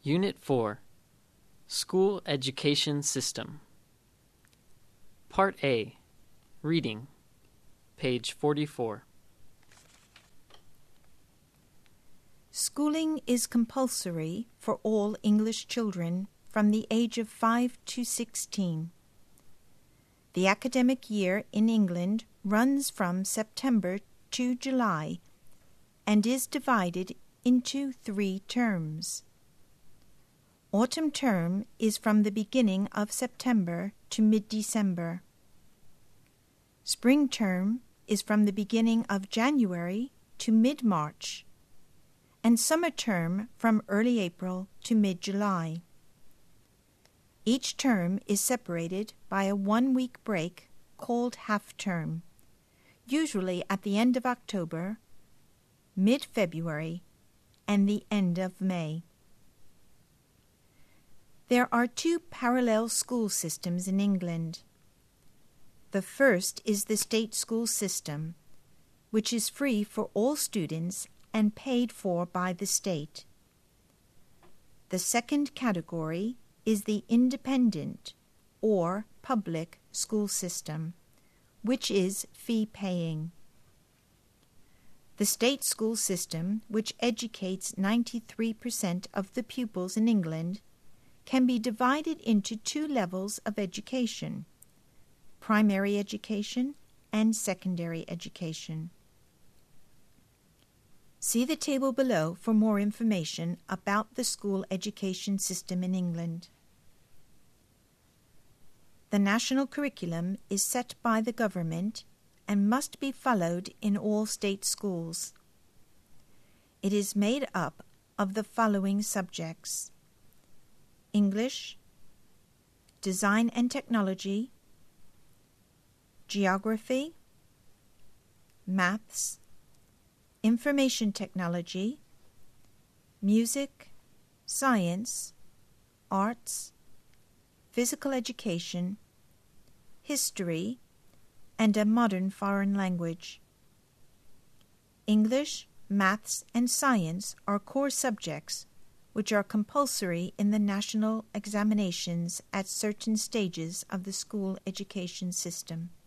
Unit 4, School Education System. Part A, Reading, page 44. Schooling is compulsory for all English children from the age of 5 to 16. The academic year in England runs from September to July and is divided into 3 terms. Autumn term is from the beginning of September to mid-December. Spring term is from the beginning of January to mid-March, and summer term from early April to mid-July. Each term is separated by a 1-week break called half-term, usually at the end of October, mid-February, and the end of May. There are 2 parallel school systems in England. The first is the state school system, which is free for all students and paid for by the state. The second category is the independent or public school system, which is fee-paying. The state school system, which educates 93% of the pupils in England, can be divided into 2 levels of education: primary education and secondary education. See the table below for more information about the school education system in England. The national curriculum is set by the government and must be followed in all state schools. It is made up of the following subjects: English, Design and Technology, Geography, Maths, Information Technology, Music, Science, Arts, Physical Education, History, and a modern foreign language. English, Maths, and Science are core subjects which are compulsory in the national examinations at certain stages of the school education system.